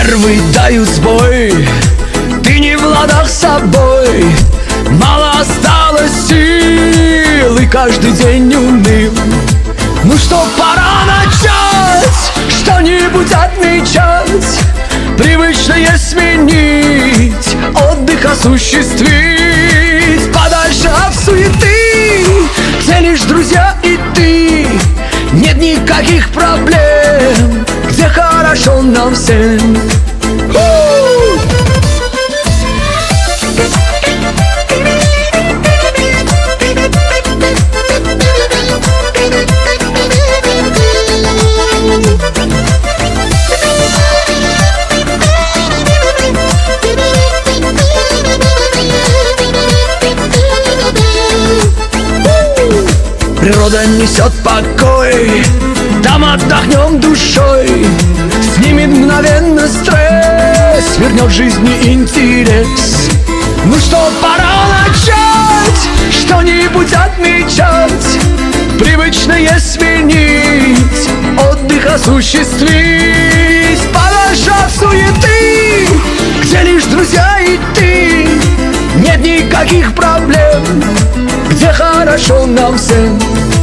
Нервы дают сбой, ты не в ладах с собой. Мало осталось сил, и каждый день уныл. Ну что, пора начать, что-нибудь отмечать, привычное сменить, отдых осуществить. Подальше от суеты, где лишь друзья и ты. Нет никаких проблем, где хорошо нам всем. Природа несет покой, там отдохнем душой. Снимет мгновенно стресс, вернет жизни интерес. Ну что, пора начать, что-нибудь отмечать, привычное сменить, отдых осуществить. Подальше от суеты, где лишь друзья и ты. Нет никаких проблем, где хорошо нам всем.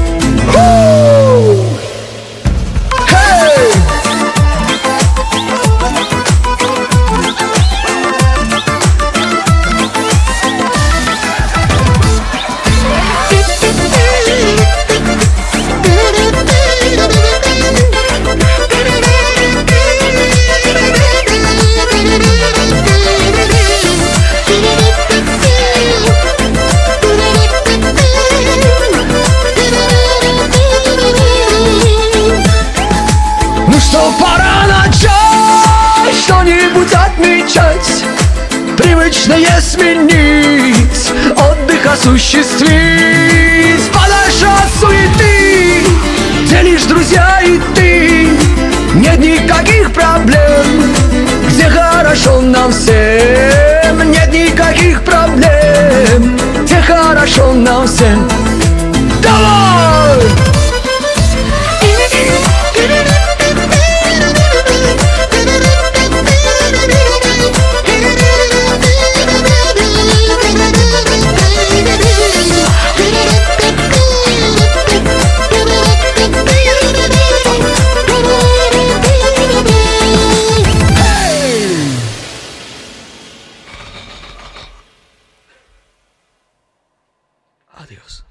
Пора начать, что-нибудь отмечать, привычное сменить, отдых осуществить. Подальше от суеты, где лишь друзья и ты. Нет никаких проблем, где хорошо нам всем. Нет никаких проблем, где хорошо нам всем. Давай! Adiós.